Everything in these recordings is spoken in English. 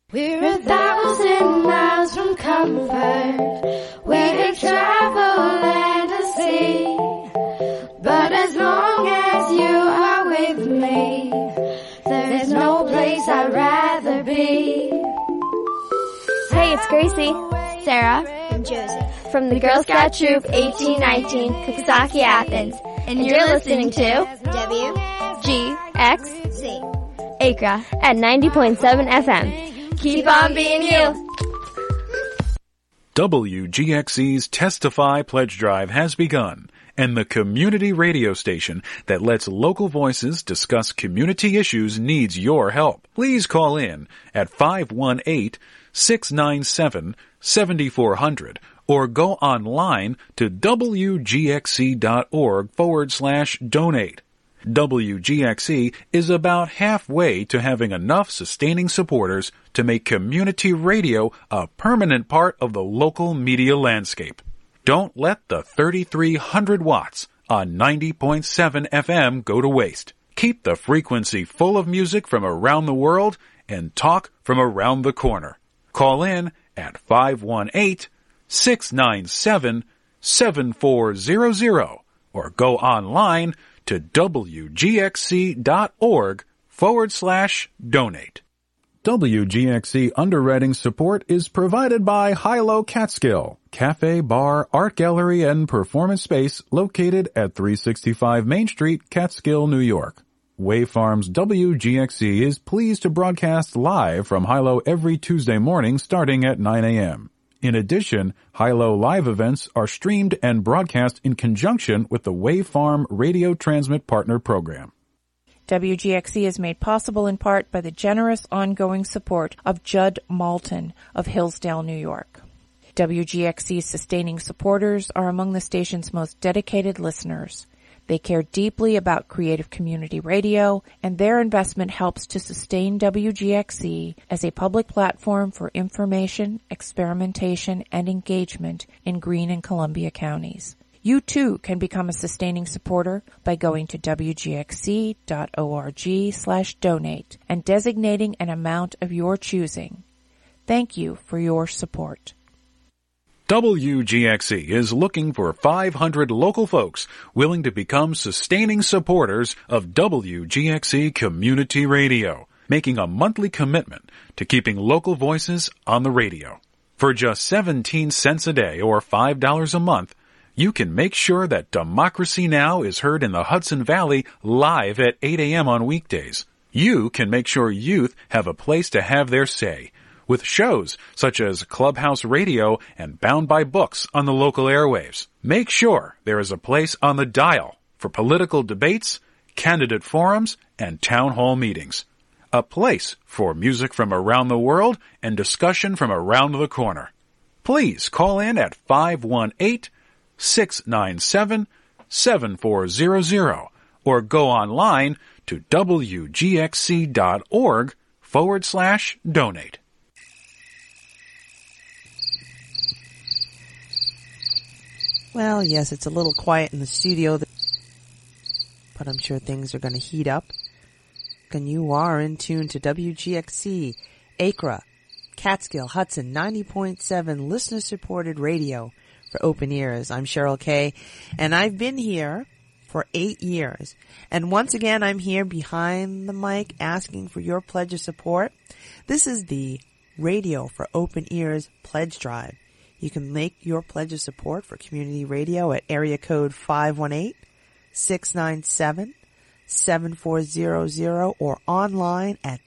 We're 1,000 miles from comfort. We could travel land or sea. But as long as you are with me, there's no place I'd rather be. Hey, it's Gracie, Sarah, and Joseph from the Girl Scout Troop 1819, Kokosaki, Athens. And you're listening to WGXC Acra at 90.7 FM. Keep on being you. WGXC's Testify Pledge Drive has begun, and the community radio station that lets local voices discuss community issues needs your help. Please call in at 518-697-7400 or go online to wgxc.org/donate. WGXC is about halfway to having enough sustaining supporters to make community radio a permanent part of the local media landscape. Don't let the 3,300 watts on 90.7 FM go to waste. Keep the frequency full of music from around the world and talk from around the corner. Call in at 518-697-7400 or go online to wgxc.org/donate. WGXC underwriting support is provided by Hilo Catskill, cafe, bar, art gallery, and performance space located at 365 Main Street, Catskill, New York. Wave Farms WGXC is pleased to broadcast live from Hilo every Tuesday morning starting at 9 a.m. In addition, Hilo live events are streamed and broadcast in conjunction with the Wave Farm Radio Transmit Partner Program. WGXC is made possible in part by the generous ongoing support of Judd Malton of Hillsdale, New York. WGXC's sustaining supporters are among the station's most dedicated listeners. They care deeply about creative community radio, and their investment helps to sustain WGXC as a public platform for information, experimentation, and engagement in Greene and Columbia counties. You too can become a sustaining supporter by going to wgxc.org/donate and designating an amount of your choosing. Thank you for your support. WGXC is looking for 500 local folks willing to become sustaining supporters of WGXC Community Radio, making a monthly commitment to keeping local voices on the radio. For just 17 cents a day or $5 a month, you can make sure that Democracy Now! Is heard in the Hudson Valley live at 8 a.m. on weekdays. You can make sure youth have a place to have their say, with shows such as Clubhouse Radio and Bound by Books on the local airwaves. Make sure there is a place on the dial for political debates, candidate forums, and town hall meetings. A place for music from around the world and discussion from around the corner. Please call in at 518-697-7400 or go online to wgxc.org/donate. Well, yes, it's a little quiet in the studio, but I'm sure things are going to heat up. And you are in tune to WGXC, Acra, Catskill, Hudson, 90.7 listener-supported radio for Open Ears. I'm Cheryl Kay, and I've been here for 8 years. And once again, I'm here behind the mic asking for your pledge of support. This is the Radio for Open Ears Pledge Drive. You can make your pledge of support for community radio at area code 518-697-7400 or online at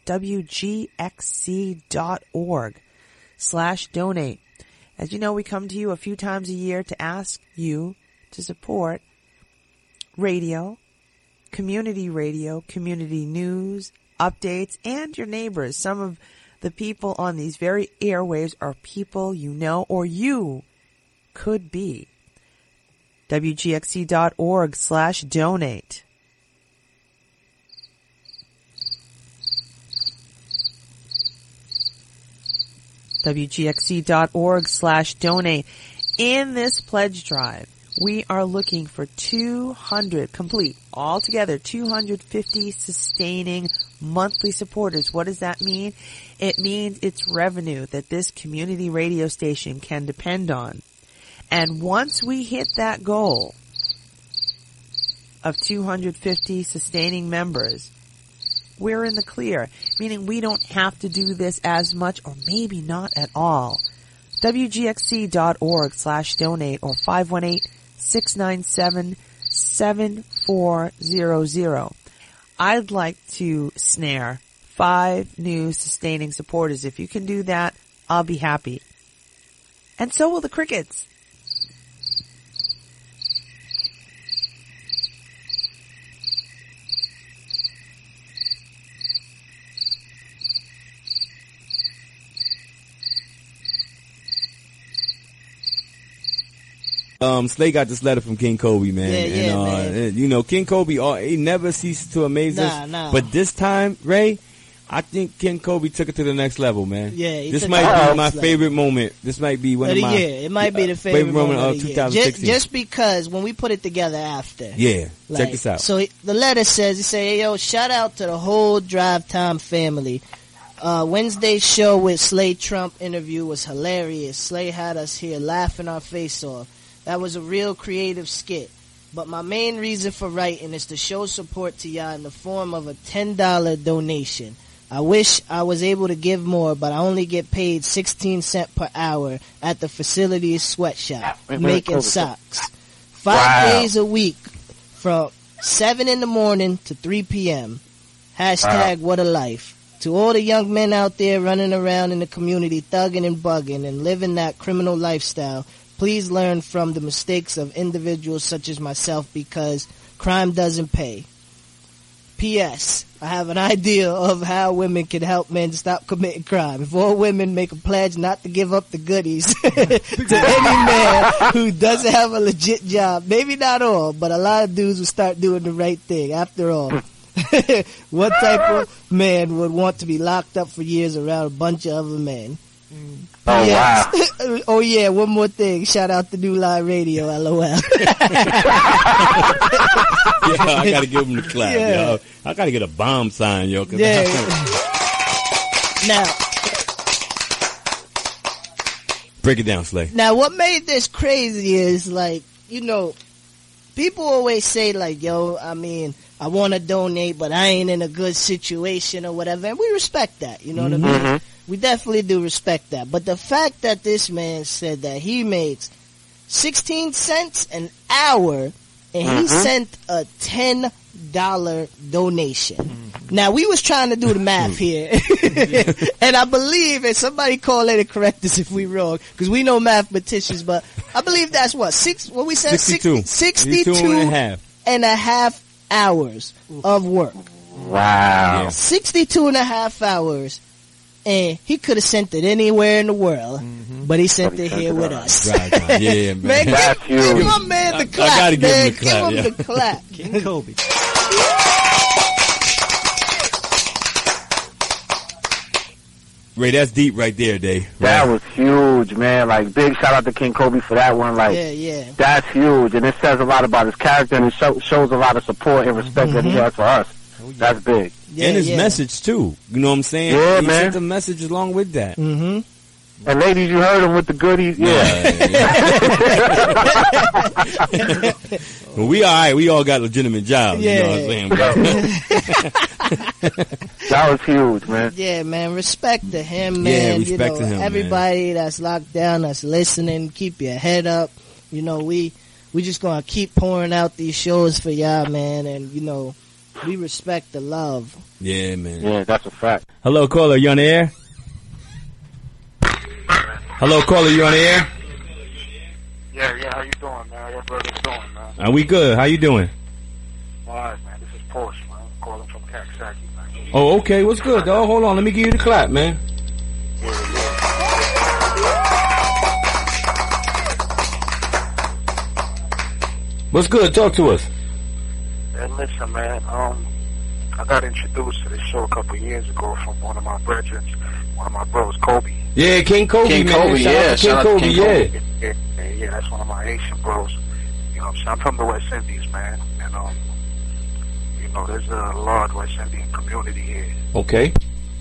wgxc.org/donate. As you know, we come to you a few times a year to ask you to support radio, community news, updates, and your neighbors. Some of the people on these very airwaves are people you know or you could be. wgxc.org/donate. wgxc.org/donate. In this pledge drive, We are looking for 200 complete, altogether 250 sustaining monthly supporters. What does that mean? It means it's revenue that this community radio station can depend on. And once we hit that goal of 250 sustaining members, we're in the clear, meaning we don't have to do this as much or maybe not at all. WGXC.org/donate or 518-697-7400. I'd like to snare 5 new sustaining supporters. If you can do that, I'll be happy. And so will the crickets. Slay got this letter from King Kobe, man. Man. You know, King Kobe, he never ceases to amaze us. But this time, Ray, I think King Kobe took it to the next level, man. Yeah, this might be my favorite moment. This might be one of my it might be the favorite moment of 2016. Just because when we put it together after. Yeah, check this out. So the letter says, he say, hey, yo, shout out to the whole Drive Time family. Wednesday's show with Slay Trump interview was hilarious. Slay had us here laughing our face off. That was a real creative skit. But my main reason for writing is to show support to y'all in the form of a $10 donation. I wish I was able to give more, but I only get paid 16 cents per hour at the facility's sweatshop making socks. 5 days a week from 7 in the morning to 3 p.m. Hashtag what a life. To all the young men out there running around in the community thugging and bugging and living that criminal lifestyle, please learn from the mistakes of individuals such as myself because crime doesn't pay. P.S. I have an idea of how women can help men stop committing crime. If all women make a pledge not to give up the goodies to any man who doesn't have a legit job, maybe not all, but a lot of dudes will start doing the right thing. After all, what type of man would want to be locked up for years around a bunch of other men? Oh, wow. Oh, yeah, one more thing. Shout out to New Line Radio, LOL. Yeah, I gotta give him the clap, yo. I gotta get a bomb sign, yo. Yeah. Now, break it down, Slay. Now, what made this crazy is, like, you know, people always say, like, yo, I mean, I want to donate, but I ain't in a good situation or whatever. And we respect that, you know what I mean? We definitely do respect that. But the fact that this man said that he makes 16 cents an hour and he sent a $10 donation. Now, we was trying to do the math here. And I believe, and somebody call in and correct us if we wrong, because we know mathematicians, but I believe that's what, 62 and a half hours of work. Wow. Yeah. 62 and a half hours. And he could have sent it anywhere in the world, but he sent it here with us. Right. Yeah, man. That's huge. Give my man the clap, I gotta give man. him the clap, Give him the clap. King Kobe. Ray, that's deep right there, Dave. That was huge, man. Like, big shout out to King Kobe for that one. Like, Yeah. that's huge. And it says a lot about his character, and it shows a lot of support and respect that he has for us. That's big. Yeah, and his message, too. You know what I'm saying? Yeah, he man. sent the message along with that. And ladies, you heard him with the goodies. Well, we all right. We all got legitimate jobs. You know what I'm saying? That was huge, man. Yeah, man. Respect to him, man. Yeah, respect to him, everybody that's locked down, that's listening, keep your head up. You know, we just gonna keep pouring out these shows for y'all, man. And, you know, we respect the love. Yeah, man. Yeah, that's a fact. Hello, caller. You on the air? Hello, caller. You on the air? Yeah, how you doing, man? What brother's doing, man? Are we good? How you doing? All right, man. This is Porsche, man. I'm calling from Kaksaki, man. Oh, okay. What's good, dog? Hold on. Let me give you the clap, man. What's good? Talk to us. And listen, man, I got introduced to this show a couple years ago from one of my brethren, one of my bros, Kobe. Yeah, King Kobe, King man. Kobe, Shout out to King Kobe, yeah. Yeah, that's one of my Asian bros. know what I'm saying? I'm from the West Indies, man. And, you know, there's a large West Indian community here. Okay.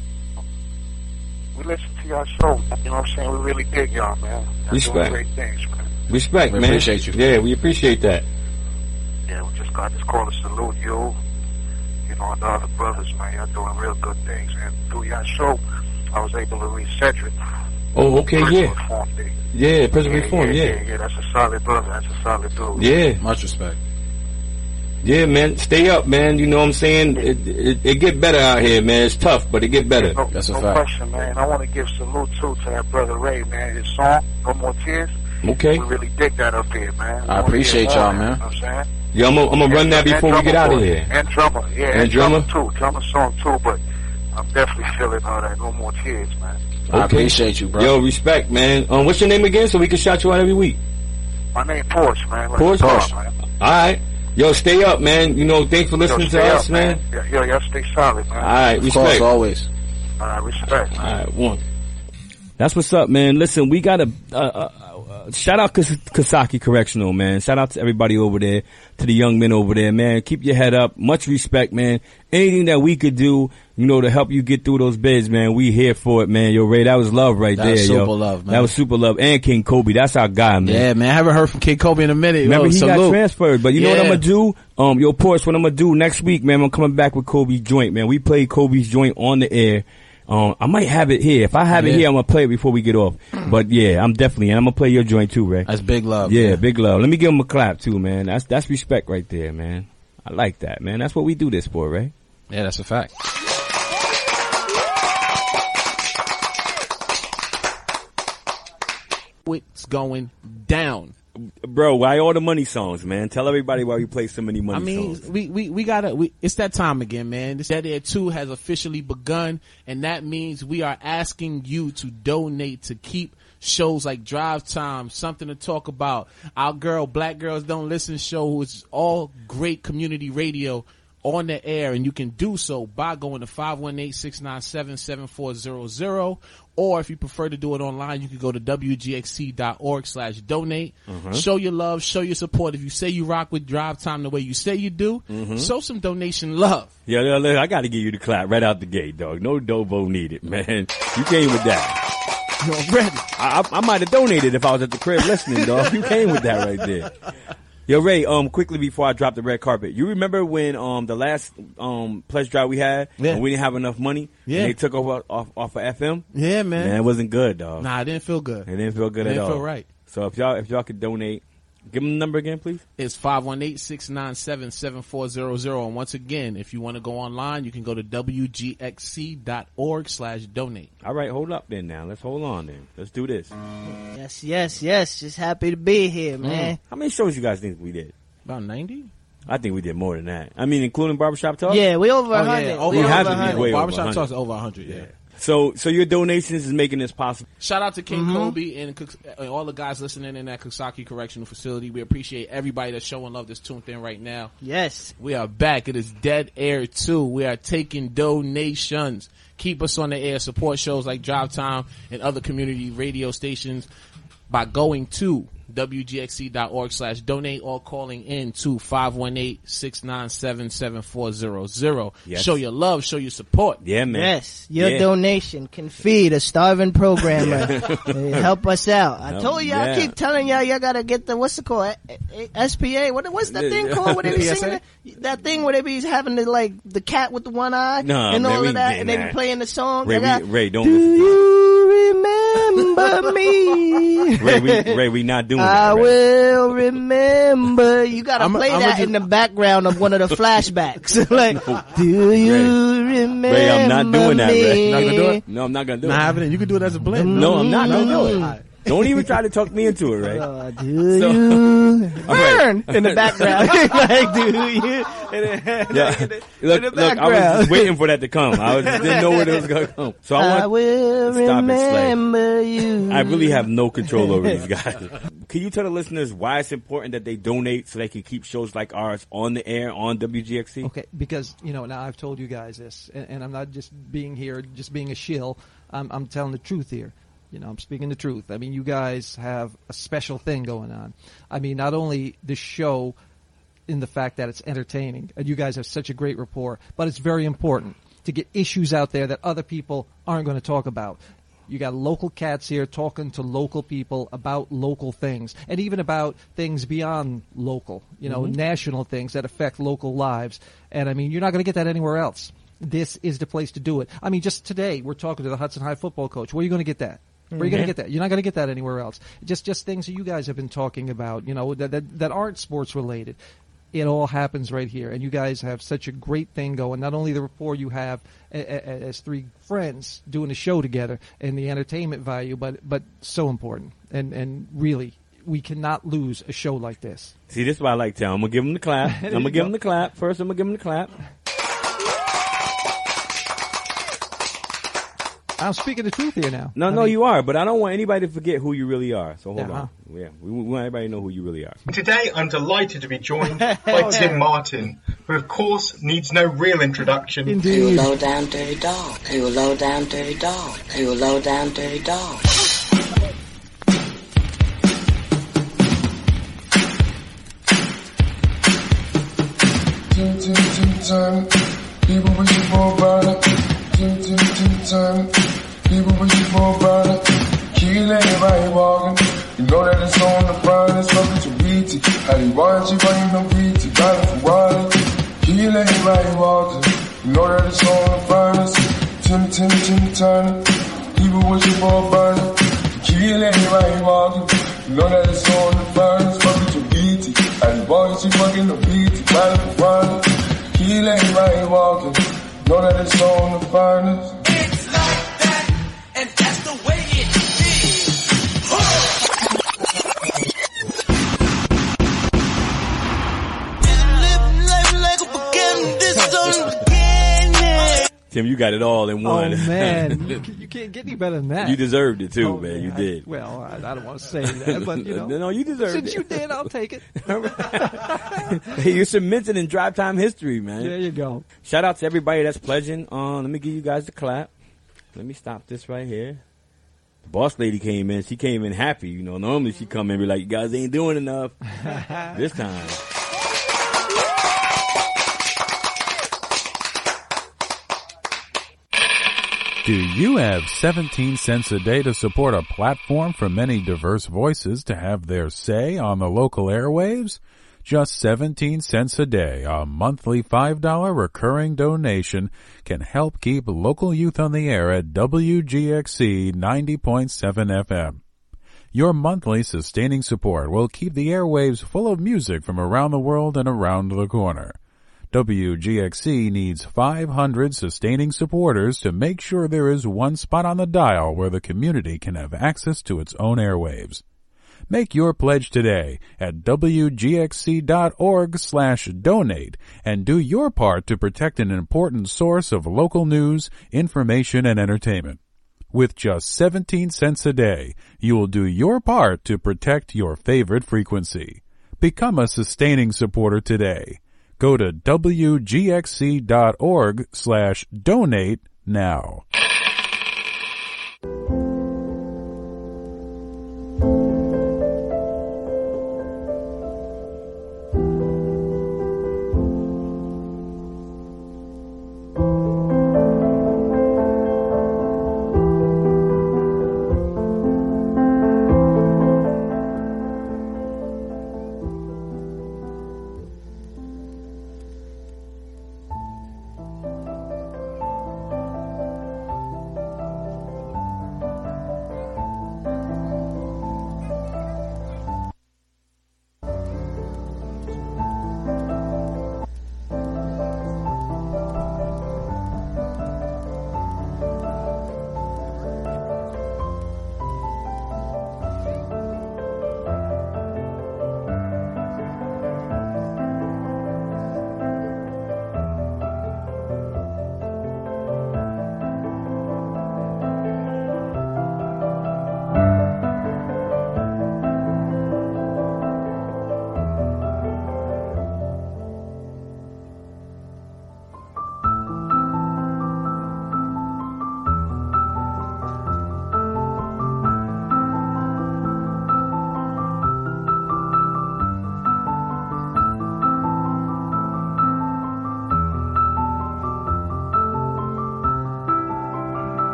We listen to y'all show, man. You know what I'm saying? We really dig y'all, man. Y'all Respect. doing great things, man. Respect, we man. Appreciate you. Yeah, we appreciate that. Yeah, we just got this call to salute you. You know, and the other brothers, man. Y'all doing real good things. And through your show, I was able to reach Cedric. Oh, okay, Prison yeah. Reform Day. Yeah, Prison Reform, yeah. Yeah, that's a solid brother. That's a solid dude. Yeah. Much respect. Yeah, man. Stay up, man. You know what I'm saying? It get better out here, man. It's tough, but it get better. No, that's a no fact. question, man. I want to give salute, too, to that brother Ray, man. His song, No More Tears. Okay. We really dig that up here, man. I appreciate y'all, man. You know what I'm saying? Yeah, I'm gonna run that before we get out of here. And drummer, yeah. And drummer? too. Drummer song, too, but I'm definitely feeling all that No More Tears, man. Okay. I appreciate you, bro. Yo, respect, man. What's your name again so we can shout you out every week? My name Porsche, man. Like Porsche? man. All right. Yo, stay up, man. You know, thanks for listening to us, up, man. Yo, y'all stay solid, man. All right, respect. Of course, always. All right, respect, man. All right, one. That's what's up, man. Listen, we got a shout out Kasaki Correctional, man. Shout out to everybody over there, to the young men over there, man. Keep your head up. Much respect, man. Anything that we could do, you know, to help you get through those bids, man, we here for it, man. Yo, Ray, that was love right there, Super yo. love, man. That was super love. And King Kobe, that's our guy, man. Yeah, man. I haven't heard from King Kobe in a minute. Remember, he got salute. transferred, but you know what I'm gonna do? Yo, Porsche, what I'm gonna do next week, man, I'm coming back with Kobe's joint, man. We played Kobe's joint on the air. I might have it here. If I have it here, I'm gonna play it before we get off. But yeah, I'm gonna play your joint too, Ray. That's big love. Yeah, man. big love. Let me give him a clap too, man. That's respect right there, man. I like that, man. That's what we do this for, Ray. Yeah, that's a fact. What's going down? Bro, why all the money songs, man? Tell everybody why we play so many money songs. we gotta, it's that time again, man. This Dead Air 2 has officially begun, and that means we are asking you to donate to keep shows like Drive Time, Something to Talk About, Our Girl, Black Girls Don't Listen show, which is all great community radio on the air, and you can do so by going to 518-697-7400, or if you prefer to do it online, you can go to wgxc.org/donate. Show your love, show your support. If you say you rock with Drive Time the way you say you do, show some donation love. Yeah, I gotta give you the clap right out the gate, dog. No Dovo needed, man. You came with that. You're ready. I might have donated if I was at the crib listening, dog. You came with that right there. Yo, Ray, quickly before I drop the red carpet, you remember when the last pledge drive we had, and we didn't have enough money, and they took over off of FM? Yeah, man. Man, it wasn't good, dog. Nah, it didn't feel good. It didn't feel good at all. It didn't feel right. So if y'all could donate, give them the number again, please. It's 518-697-7400. And once again, if you want to go online, you can go to wgxc.org/donate. All right, hold up then now. Let's hold on then. Let's do this. Yes. Just happy to be here, man. How many shows you guys think we did? About 90? I think we did more than that. I mean, including Barbershop Talk? Yeah, we over 100. Yeah. We have to be way over Barbershop 100. Talk's over 100, yeah. So your donations is making this possible. Shout out to King Kobe and all the guys listening in that Coxsackie Correctional Facility. We appreciate everybody that's showing love, that's tuned in right now. Yes. We are back. It is Dead Air 2. We are taking donations. Keep us on the air. Support shows like Drive Time and other community radio stations by going to wgxc.org/donate or calling in to 518-697-7400. Yes. Show your love, show your support. Yeah, man. Yes, your donation can feed a starving programmer. Help us out. I told you, I keep telling y'all gotta get the, what's it called? SPA. What's that thing called? Where they be singing that thing where they be having the cat with the one eye and all of that, and they be playing the song. Ray, don't do listen to you remember me? Ray, we not doing I that. Ray. will remember. You gotta play that in the background of one of the flashbacks. Like, do you remember Ray, I'm not doing that, Ray. Not gonna do it? No, I'm not gonna do it. Not having it. You can do it as a blend. No, I'm not gonna do it. Don't even try to talk me into it, Ray. Do you burn in the background? Like, do you? Look, I was just waiting for that to come. I didn't know where it was going to come. So I will remember you. I really have no control over these guys. Can you tell the listeners why it's important that they donate so they can keep shows like ours on the air on WGXC? Okay, because, now I've told you guys this, and I'm not just being here, just being a shill. I'm telling the truth here. You know, I'm speaking the truth. I mean, you guys have a special thing going on. I mean, not only the show in the fact that it's entertaining, and you guys have such a great rapport, but it's very important to get issues out there that other people aren't going to talk about. You got local cats here talking to local people about local things, and even about things beyond local, you know, national things that affect local lives. And I mean, you're not going to get that anywhere else. This is the place to do it. I mean, just today, we're talking to the Hudson High football coach. Where are you going to get that? Where are you going to get that? You're not going to get that anywhere else. Just things that you guys have been talking about, you know, that aren't sports related. It all happens right here, and you guys have such a great thing going. Not only the rapport you have as three friends doing a show together and the entertainment value, but so important. And really, we cannot lose a show like this. See, this is why I like to tell. I'm gonna give him the clap. I'm gonna give him the clap. First, I'm gonna give him the clap. I'm speaking the truth here now. No, you are, but I don't want anybody to forget who you really are. So hold on. Yeah, we want everybody to know who you really are. Today, I'm delighted to be joined by Tim Martin, who, of course, needs no real introduction. Indeed. You low down dirty dog. You low down dirty dog. You low down dirty dog. Time, people wishing for a burner. Time, people wishing for a burner. Kill everybody walking. You know that it's on the burner. Something to beat it. How you want you bring no beat it. Got it for water. Kill everybody walking. You know that it's on the burner. Timmy Turner. People wishing for a burner. Kill everybody walking. You know that it's on the burner. Something to beat it. How you want you fucking no beat it. Got it for water. Kill everybody walking. Know that it's on the finest. It's like that, and that's the way it is. Tim, you got it all in one. Oh, man. You can't get any better than that. You deserved it, too, man. You did. Well, I don't want to say that, but, you know. No, you deserved Since it. you did, I'll take it. Hey, you're cemented in drive time history, man. There you go. Shout out to everybody that's pledging. Let me give you guys the clap. Let me stop this right here. The boss lady came in. She came in happy. You know, normally she come in and be like, you guys ain't doing enough. This time. Do you have 17 cents a day to support a platform for many diverse voices to have their say on the local airwaves? Just 17 cents a day, a monthly $5 recurring donation can help keep local youth on the air at WGXC 90.7 FM. Your monthly sustaining support will keep the airwaves full of music from around the world and around the corner. WGXC needs 500 sustaining supporters to make sure there is one spot on the dial where the community can have access to its own airwaves. Make your pledge today at wgxc.org/donate and do your part to protect an important source of local news, information, and entertainment. With just 17 cents a day, you will do your part to protect your favorite frequency. Become a sustaining supporter today. Go to wgxc.org/donate now.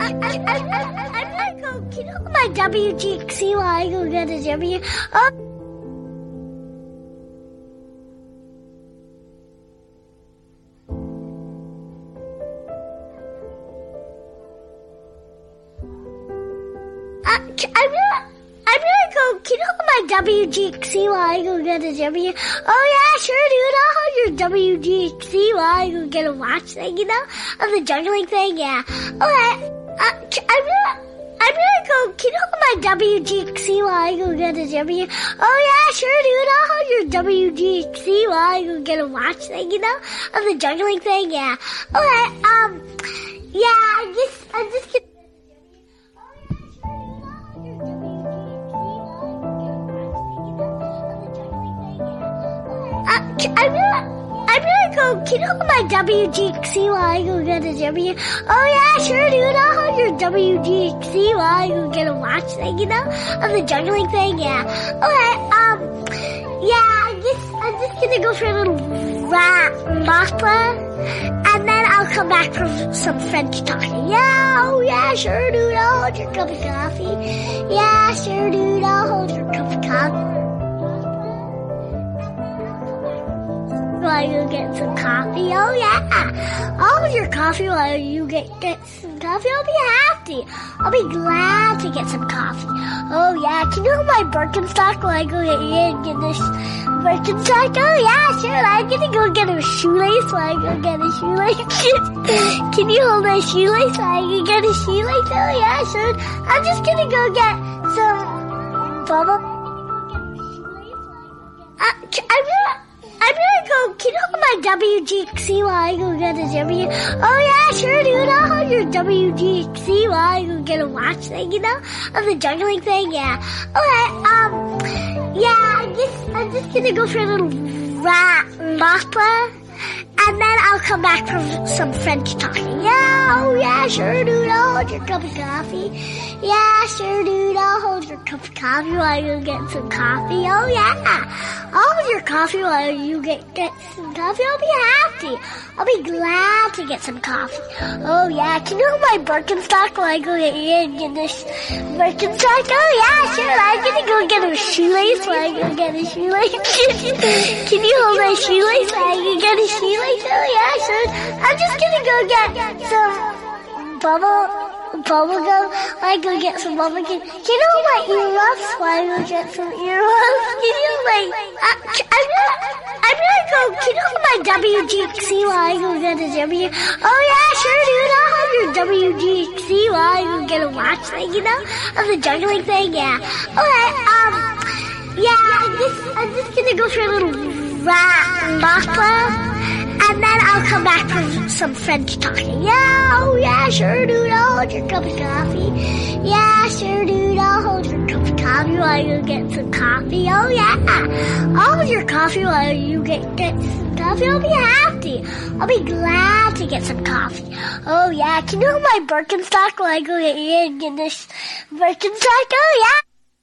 I'm gonna go. Can you look at my WGXC while I go get a W? Oh. I'm gonna go. Can you look at my WGXC while I go get a W? Oh yeah, sure, dude. I'll hold your WGXC while I go get a watch thing, you know, of the juggling thing. Yeah. Okay. I'm gonna go. Can you look at my WGXC while I go get a W? Oh yeah, sure, dude. I'll hold your WGXC while I go get a watch thing, you know, of the juggling thing. Yeah. Okay. Yeah. I'm just gonna. I'm gonna go. Can you look at my WGXC while I go get a W? Oh yeah, sure, dude. I'll hold your WGXC while I go get a watch thing, you know, of the juggling thing. Yeah. Okay. Yeah. I'm just gonna go for a little Mothra, and then I'll come back for some French talking. Yeah. Oh yeah, sure, dude. I'll hold your cup of coffee. Yeah, sure, dude. I'll hold your cup of coffee. While you get some coffee, oh yeah. I'll hold your coffee while you get some coffee. I'll be happy. I'll be glad to get some coffee. Oh yeah. Can you hold my Birkenstock while I go get this Birkenstock? Oh yeah, sure. I'm gonna go get a shoelace while I go get a shoelace. Can you hold my shoelace while I go get a shoelace? Oh yeah, sure. I'm just gonna go get some bubble. I'm gonna go. Can you look at my WGXC while I go get a W? Oh yeah, sure, dude. I'll hold your WGXC while I go get a watch thing, you know, of the juggling thing. Yeah. Okay. Yeah. I'm just gonna go for a little Mothra, and then I'll come back for some French talking. Yeah. Oh yeah, sure, dude. I'll hold your cup of coffee. Yeah, sure, dude. I'll hold your cup of coffee while you get some coffee. Oh yeah. I'll hold your coffee while you get some coffee. I'll be happy. I'll be glad to get some coffee. Oh yeah. Can you hold my Birkenstock while I go get this Birkenstock? Oh yeah, sure. I'm gonna go get a shoelace while I go get a shoelace. Can you hold my shoelace while I go get a shoelace? Oh yeah, sure. I'm just gonna go get some bubble gum. I go get some bubble gum. Can you hold my earmuffs while I go get some earmuffs? Can you hold my? I'm gonna go. Can you hold my WGXC while I go get a W? Oh yeah, sure, dude. I'll hold your WGXC while I go get a watch thing, you know, of the juggling thing. Yeah. Okay. Yeah. I'm just gonna go for a little Mothra. And then I'll come back for some French talking. Yeah, oh yeah, sure, dude. I'll hold your cup of coffee. Yeah, sure, dude. I'll hold your cup of coffee while you get some coffee. Oh yeah. I'll hold your coffee while you get some coffee. I'll be happy. I'll be glad to get some coffee. Oh yeah. Can you hold my Birkenstock while I go get this Birkenstock? Oh yeah.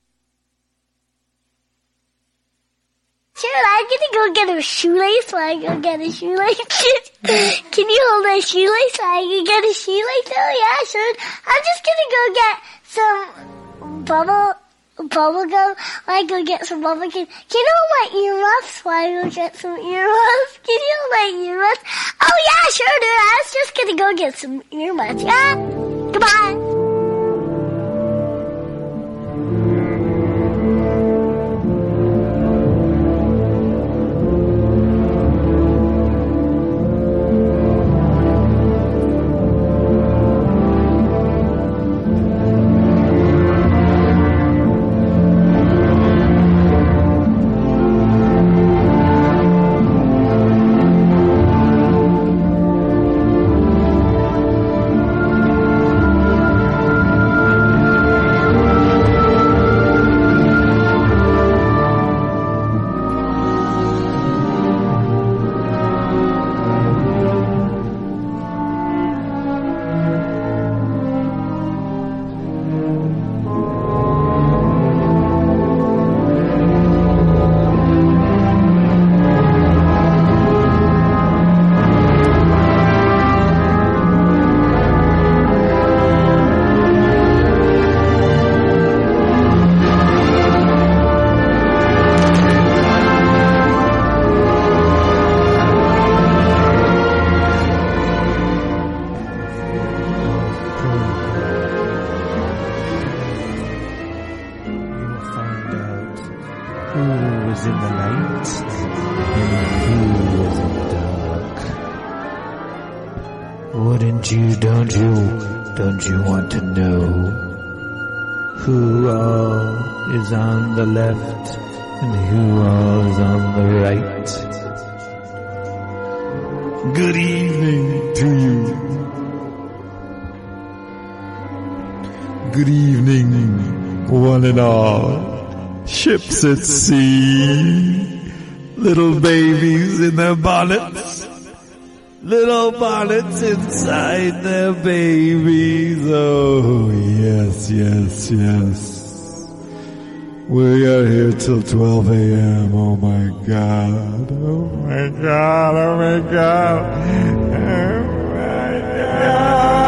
Sure, I'm gonna go get a shoelace while I go get a shoelace. Can you hold my shoelace while I go get a shoelace? Oh yeah, sure. I'm just gonna go get some bubble gum while I go get some bubble gum. Can you hold my earmuffs while I go get some earmuffs? Can you hold my earmuffs? Oh yeah, sure, dude. I was just gonna go get some earmuffs. Yeah. Goodbye. is in the light and who is in the dark? Don't you want to know who all is on the left and who all is on the right? Good evening to you. Good evening, one and all. Ships at sea, little babies in their bonnets, little bonnets inside their babies. Oh, yes, yes, yes. We are here till 12 a.m. Oh my God. Oh my God. Oh my God. Oh my God.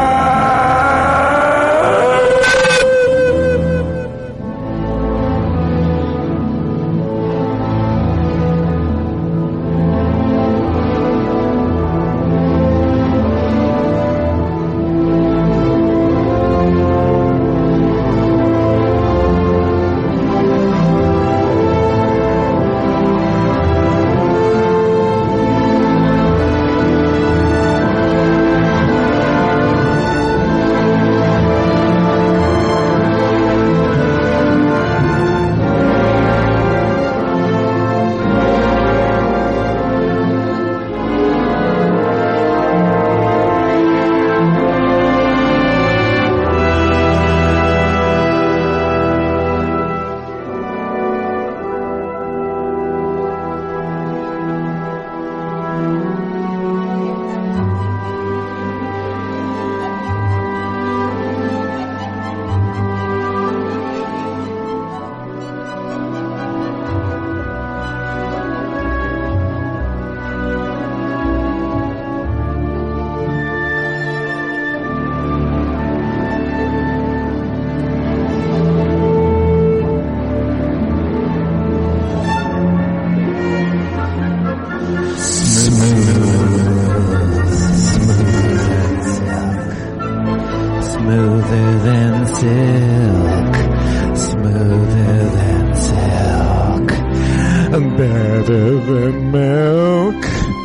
Better than milk.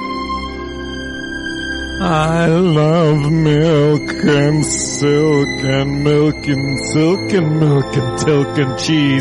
I love milk and silk and milk and silk and milk and tilk and cheese.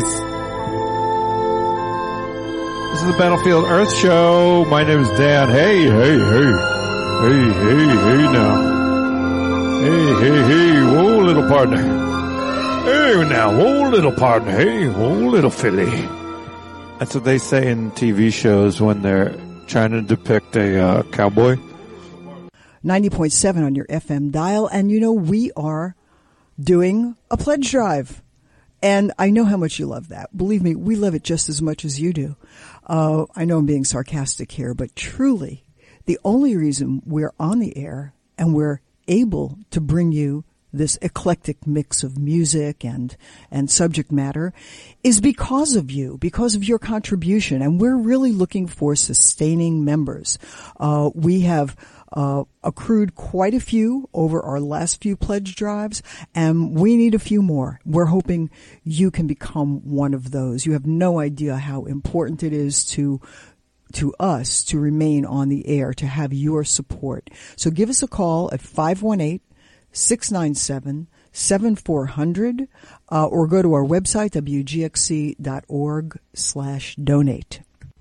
This is the Battlefield Earth Show. My name is Dan. Hey, hey, hey. Hey, hey, hey now. Hey, hey, hey. Whoa, little partner. Hey now. Whoa, little partner. Hey, whoa, little filly. That's what they say in TV shows when they're trying to depict a cowboy. 90.7 on your FM dial. And you know, we are doing a pledge drive. And I know how much you love that. Believe me, we love it just as much as you do. I know I'm being sarcastic here, but truly, the only reason we're on the air and we're able to bring you this eclectic mix of music and subject matter is because of you, because of your contribution. And we're really looking for sustaining members. We have accrued quite a few over our last few pledge drives, and we need a few more. We're hoping you can become one of those. You have no idea how important it is to us to remain on the air, to have your support. So give us a call at 518-697-7400, or go to our website, wgxc.org/donate.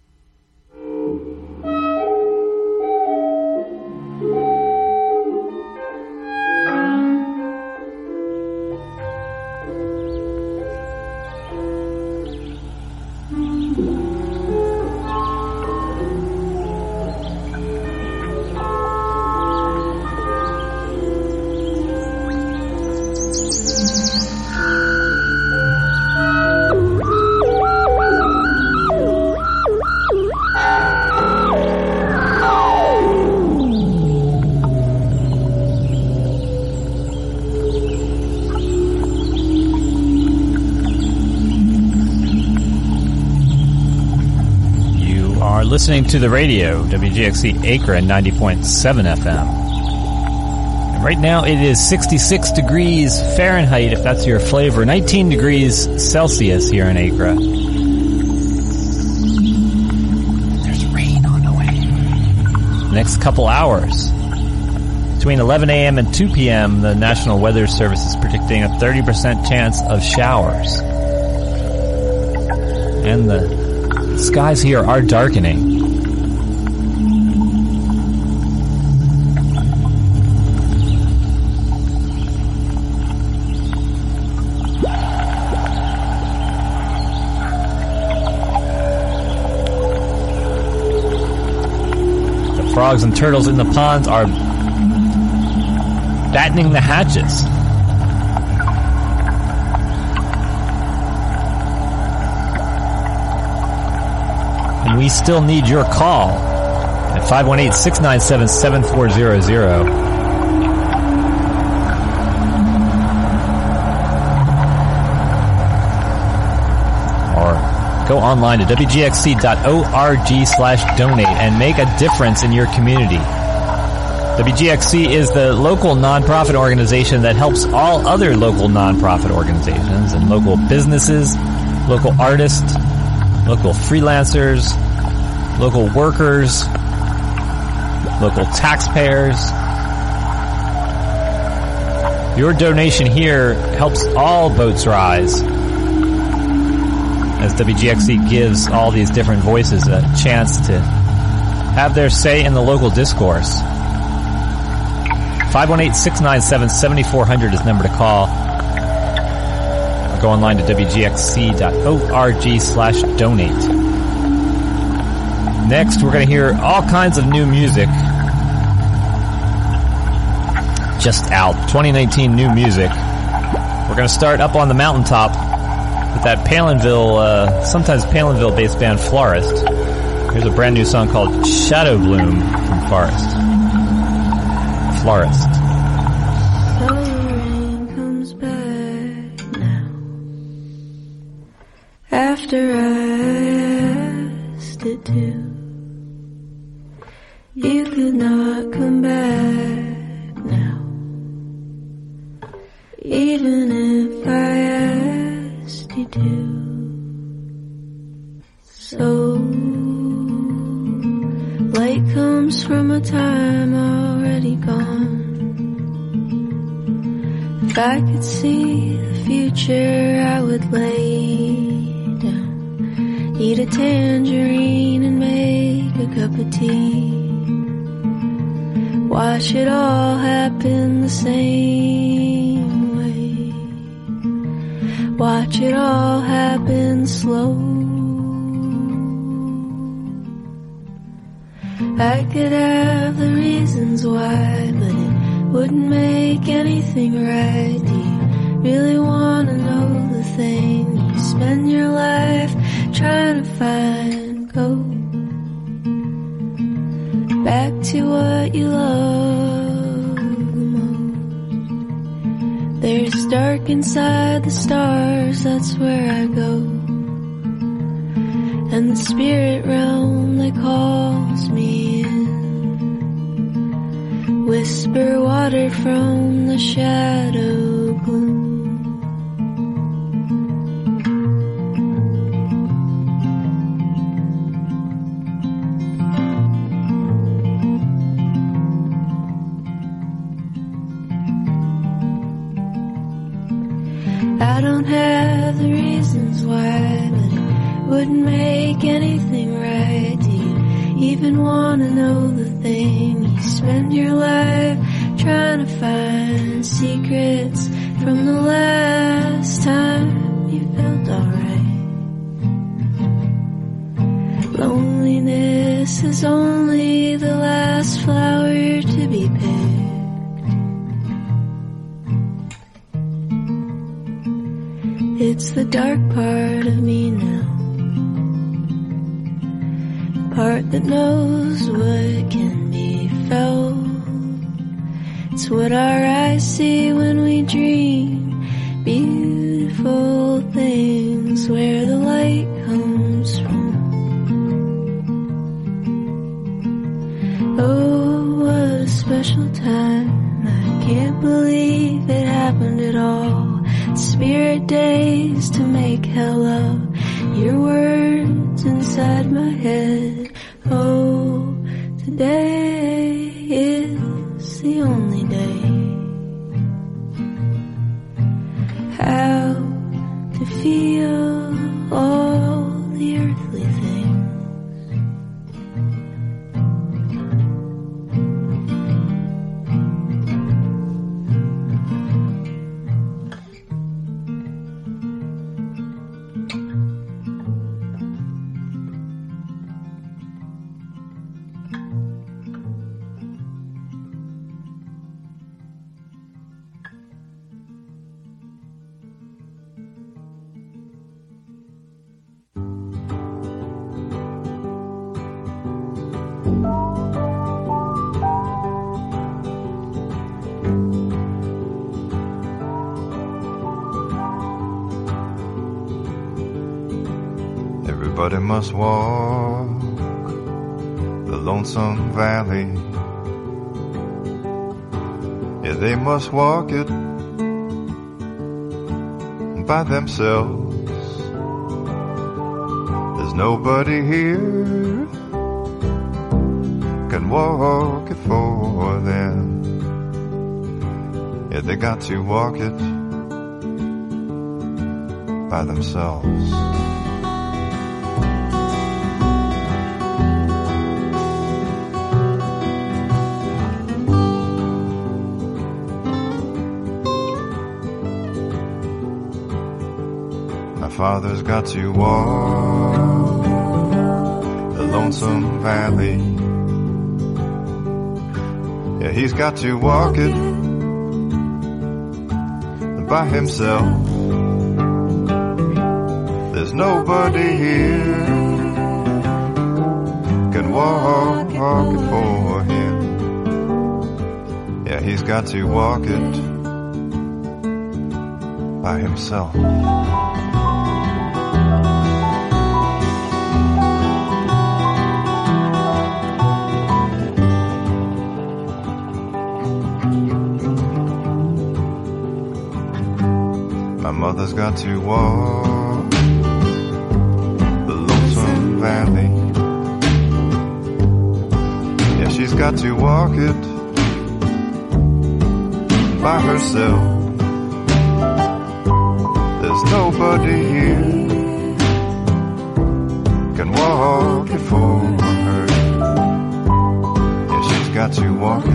Listening to the radio, WGXC Acra 90.7 FM. And right now it is 66 degrees Fahrenheit, if that's your flavor, 19 degrees Celsius here in Acra. next couple hours. Between 11 a.m. and 2 p.m., the National Weather Service is predicting a 30% chance of showers. And the skies here are darkening. The frogs and turtles in the ponds are battening the hatches. And we still need your call at 518-697-7400. Or go online to wgxc.org/donate and make a difference in your community. WGXC is the local nonprofit organization that helps all other local nonprofit organizations and local businesses, local artists, local freelancers, local workers, local taxpayers. Your donation here helps all boats rise, as WGXC gives all these different voices a chance to have their say in the local discourse. 518-697-7400 is the number to call. Or go online to wgxc.org/donate. Next, we're going to hear all kinds of new music. Just out. 2019 new music. We're going to start up on the mountaintop with that Palinville, sometimes Palinville-based band Florist. Here's a brand new song called Shadow Bloom from Florist. The rain comes back now. After I asked it to, you could not come back now. Even if I asked you to. So light comes from a time already gone. If I could see the future, I would lay down, eat a tangerine and make a cup of tea. Watch it all happen the same way. Watch it all happen slow. I could have the reasons why, but it wouldn't make anything right. Do you really want to know the thing you spend your life trying to find? Go back to what you love the most. There's dark inside the stars, that's where I go. And the spirit realm that calls me in. Whisper water from the shadow gloom. I don't have the reasons why, but it wouldn't make anything right. Do you even want to know the thing you spend your life trying to find? Secrets from the last time you felt alright. Loneliness is only the last flower to be picked. It's the dark part of me now, the part that knows what can be felt. It's what our eyes see when we dream beautiful things, where the light comes from. Oh, what a special time. I can't believe it happened at all. Spirit days to make hell of your words inside my head. Oh, to Today is the only day. How to feel all the earthly things. Everybody must walk the lonesome valley. Yeah, they must walk it by themselves. There's nobody here can walk it for them. Yeah, they got to walk it by themselves. Father's got to walk the lonesome valley. Yeah, he's got to walk it by himself. There's nobody here can walk it for him. Yeah, he's got to walk it by himself. Mother's got to walk the lonesome valley. Yeah, she's got to walk it by herself. There's nobody here can walk it for her. Yeah, she's got to walk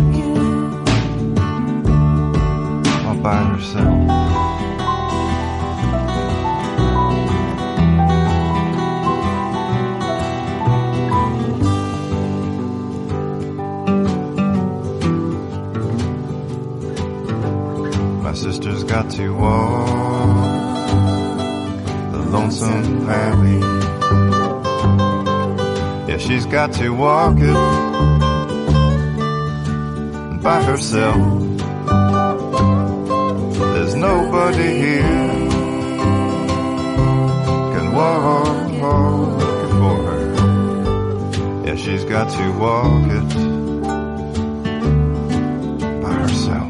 it all by herself. Sister's got to walk the lonesome valley. Yeah, she's got to walk it by herself. There's nobody here can walk it for her. Yeah, she's got to walk it by herself.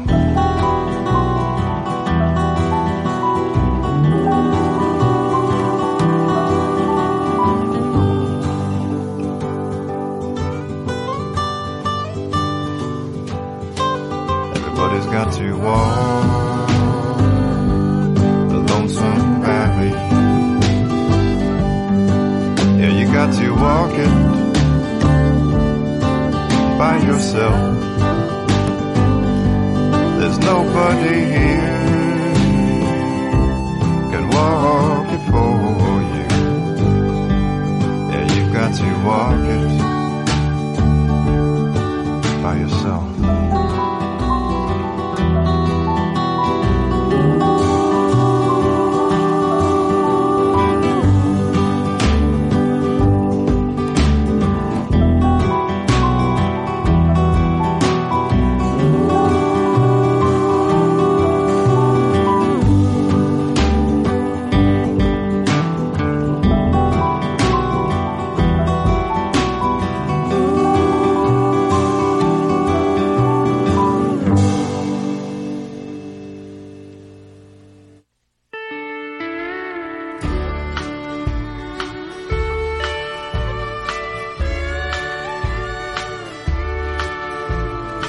Got to walk the lonesome valley. Yeah, you got to walk it by yourself. There's nobody here can walk it for you. Yeah, you've got to walk it by yourself.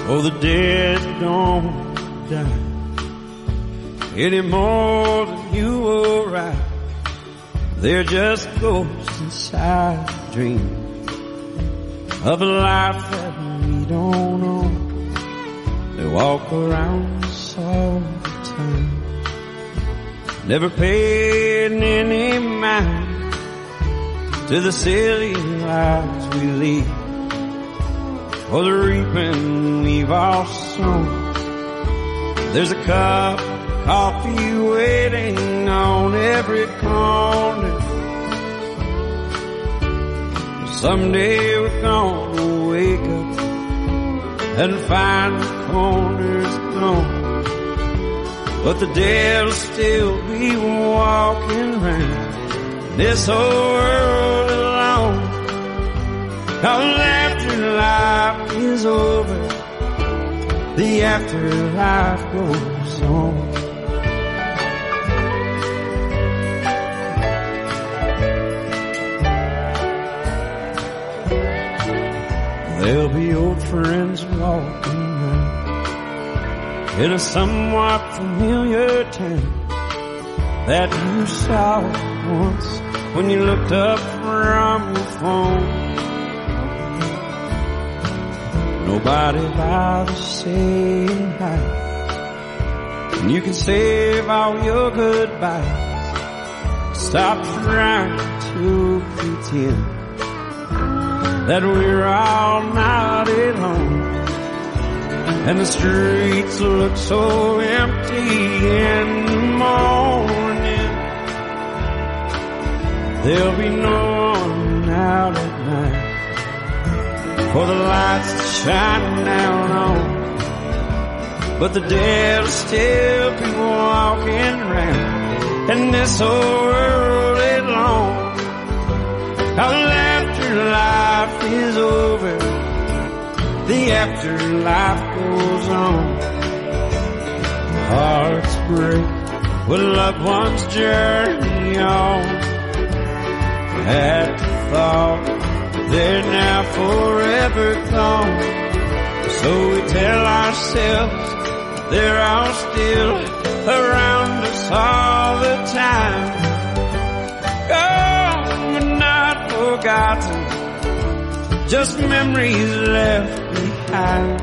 Oh, the dead don't die any more than you or I. They're just ghosts inside a dream of a life that we don't know. They walk around us all the time, never paying any mind to the silly lives we lead, or the reaping we've all sown. There's a cup of coffee waiting on every corner. Someday we're gonna wake up and find the corners gone, but the dead'll still be walking around this whole world alone. 'Cause after life is over, the afterlife goes on. There'll be old friends walking around in a somewhat familiar town that you saw once when you looked up from your phone. Nobody bothers saying hi, and you can save all your goodbyes. Stop trying to pretend that we're all not at home, and the streets look so empty in the morning. There'll be no one out at night for the lights to shine down on, but the dead'll still be walking around in this whole world alone. 'Cause afterlife is over, the afterlife goes on. Hearts break when loved ones journey on, at the thought they're now forever gone. So we tell ourselves they're all still around us all the time. Gone but not forgotten, just memories left behind.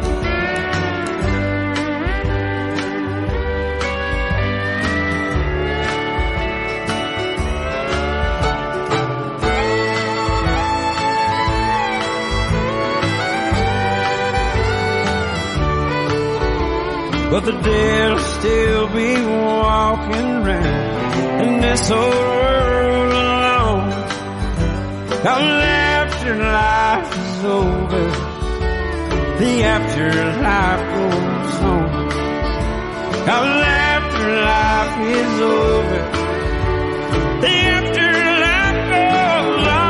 But the dead'll still be walking around in this whole world alone. 'Cause afterlife is over, the afterlife goes on. 'Cause afterlife is over, the afterlife goes on.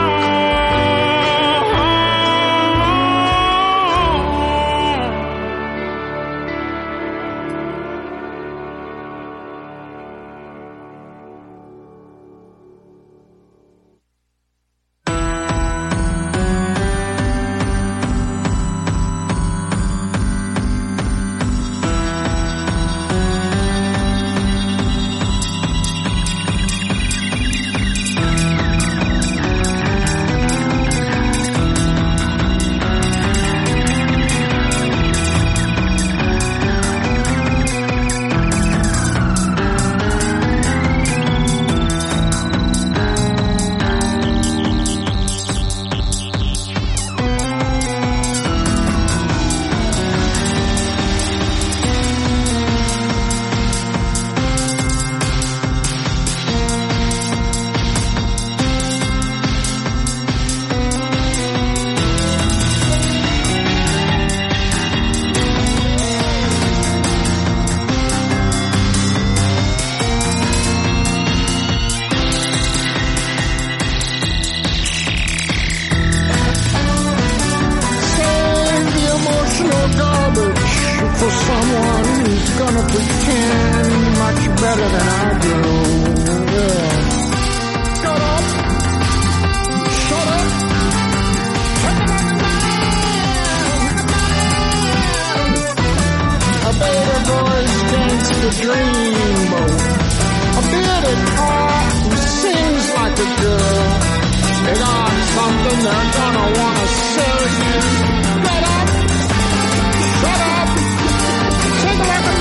For someone who's gonna pretend much better than I do. Yeah. Shut up! Shut up! a dreamboat. A bearded car who sings like a girl. They got something they're gonna wanna sell you. Get up, shut up, take like a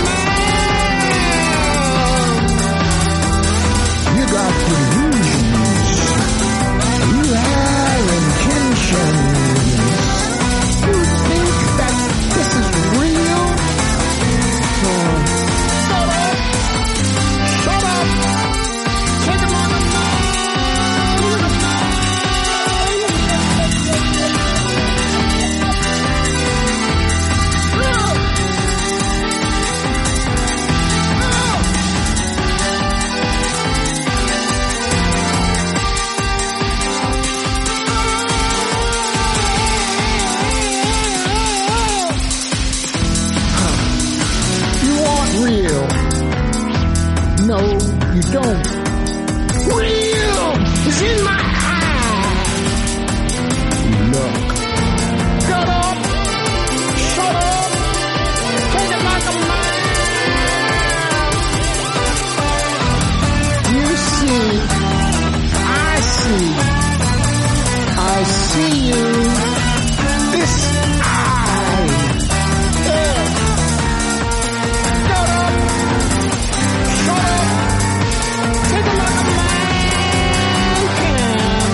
man. You got delusions. You have intentions. You think that this is real? Shut up! Shut up! Take him on the real. No, you don't. Real is in my eye. Look. Shut up. Shut up. Take it like a man. You see. I see. I see you. This eye. Yeah. Shut up. Shut up. Take it like a man can.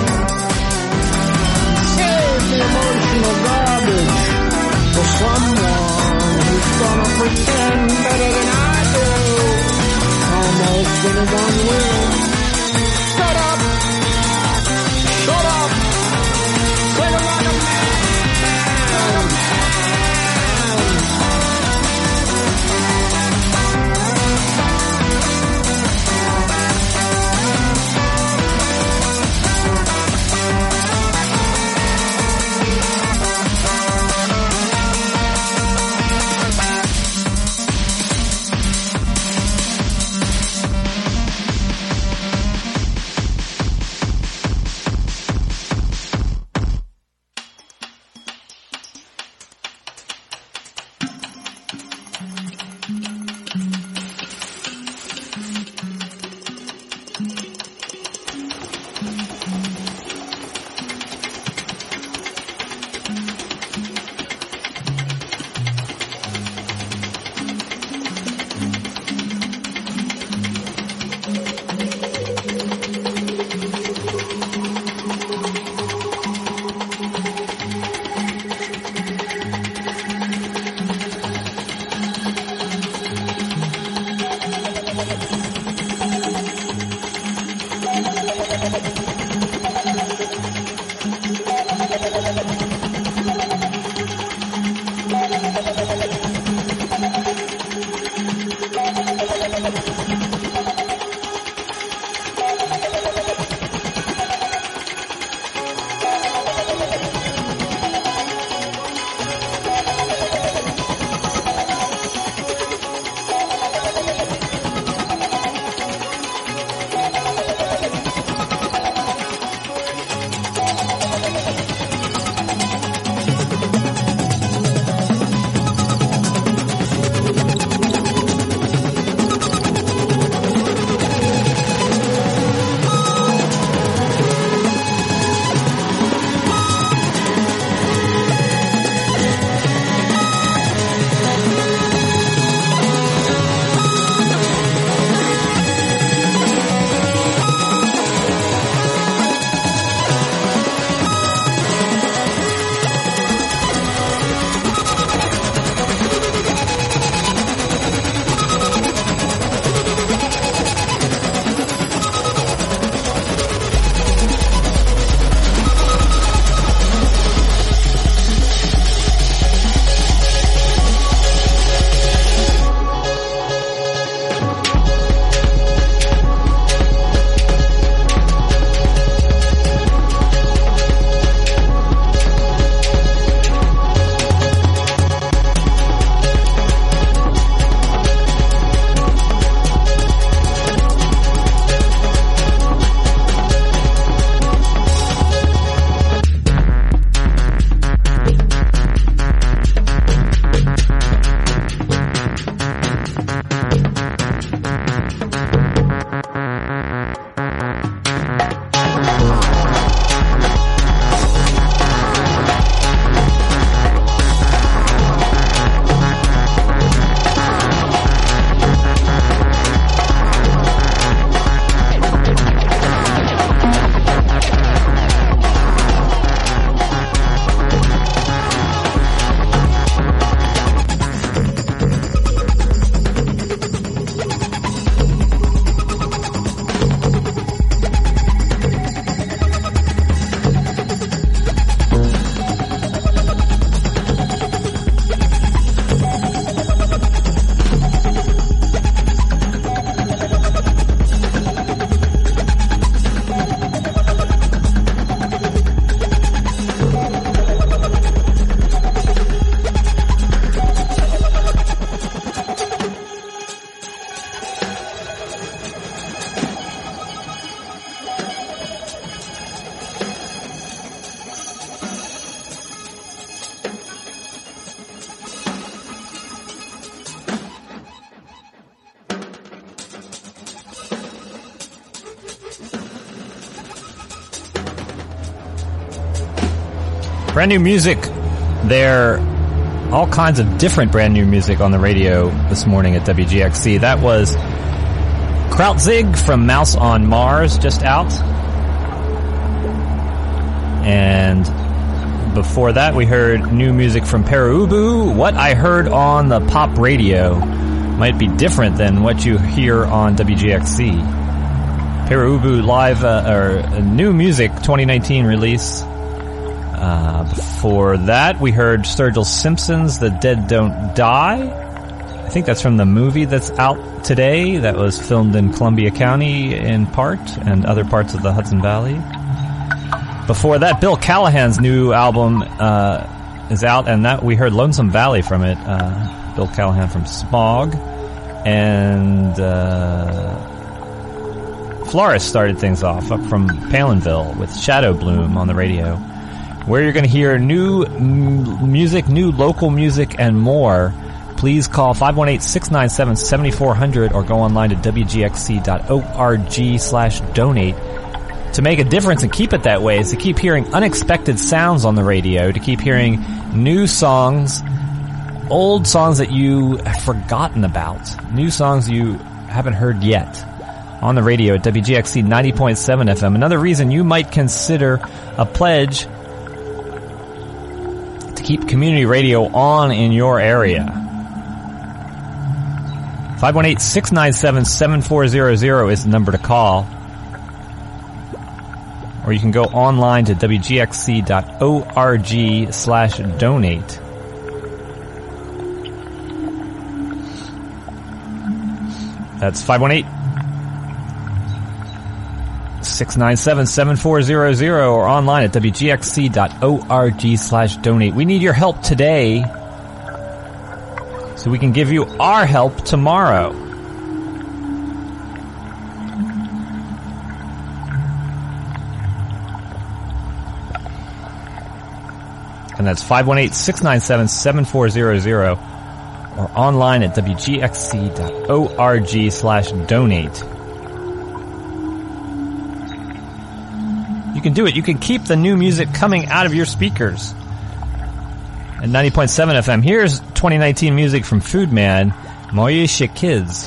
Save the emotional garbage for someone who's gonna pretend better than I do. Almost anyone will. Shut up. Shut up. Take it like a man. Brand new music there. All kinds of different brand new music on the radio this morning at WGXC. That was Krautzig from Mouse on Mars, just out. And before that, we heard new music from Perubu. What I heard on the pop radio might be different than what you hear on WGXC. Perubu live, or new music, 2019 release. Before that, we heard Sturgill Simpson's The Dead Don't Die. I think that's from the movie that's out today that was filmed in Columbia County in part and other parts of the Hudson Valley. Before that, Bill Callahan's new album is out, and that we heard Lonesome Valley from it. Bill Callahan from Smog. And Flores started things off up from Palinville with Shadow Bloom on the radio, where you're going to hear new music, new local music, and more. Please call 518-697-7400 or go online to wgxc.org/donate. To make a difference and keep it that way is to keep hearing unexpected sounds on the radio, to keep hearing new songs, old songs that you have forgotten about, new songs you haven't heard yet on the radio at WGXC 90.7 FM. Another reason you might consider a pledge to keep community radio on in your area. 518-697-7400 is the number to call. Or you can go online to wgxc.org/donate. That's 518-697-7400 or online at wgxc.org/donate. We need your help today so we can give you our help tomorrow. And that's 518-697-7400 or online at wgxc.org/donate. You can do it. You can keep the new music coming out of your speakers. At 90.7 FM, here's 2019 music from Food Man, Moesha Kids.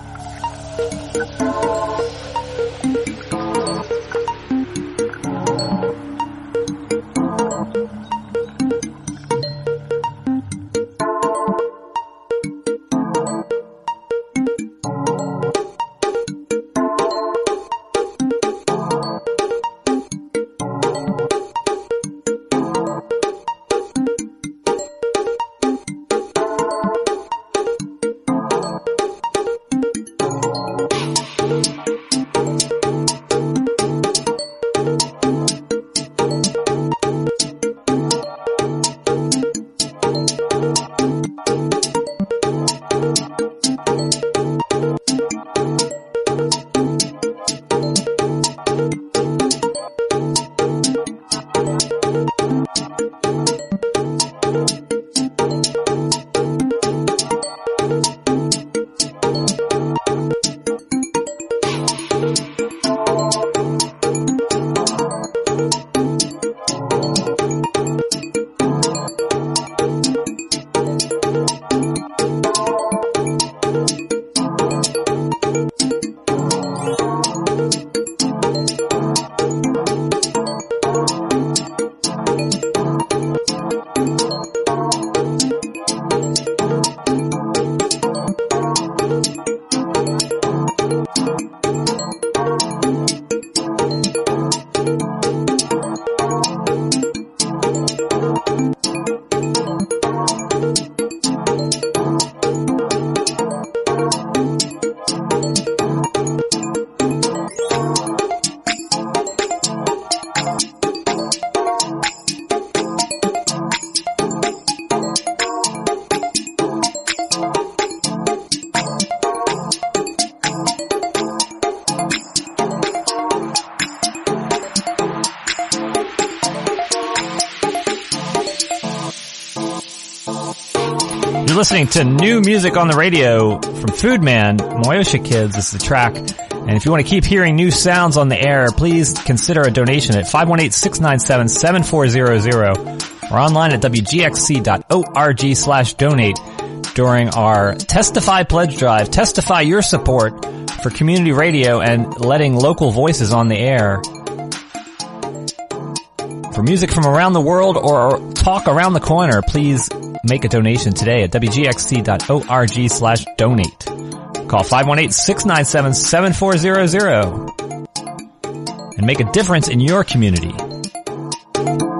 Listening to new music on the radio from Food Man, Moesha Kids is the track. And if you want to keep hearing new sounds on the air, please consider a donation at 518-697-7400 or online at wgxc.org/donate during our Testify Pledge Drive. Testify your support for community radio and letting local voices on the air. For music from around the world or talk around the corner, please make a donation today at wgxc.org/donate. Call 518-697-7400 and make a difference in your community.